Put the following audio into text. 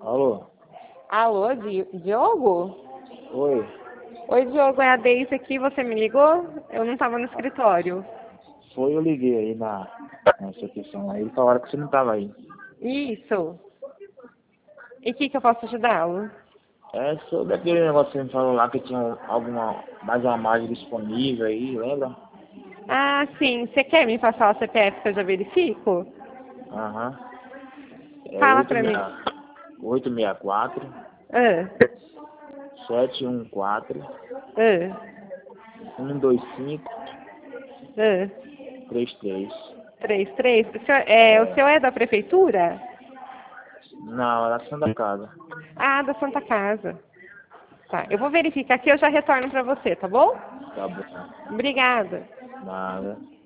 Alô? Alô, Diogo? Oi. Oi, Diogo, é a Deise aqui, você me ligou? Eu não estava no escritório. Foi, eu liguei aí na recepção aí, falaram que você não tava aí. Isso. E o que eu posso ajudá-lo? É sobre aquele negócio que você me falou lá que tinha mais uma margem disponível aí, lembra? Ah, sim. Você quer me passar o CPF que eu já verifico? Aham. É Fala pra mim. 864 Ah, 714 ah, 125 ah. 33. 33. O É. senhor é da prefeitura? Não, era a Santa Casa. Ah, da Santa Casa. Tá, eu vou verificar aqui e eu já retorno pra você, tá bom? Tá bom. Obrigada. Nada.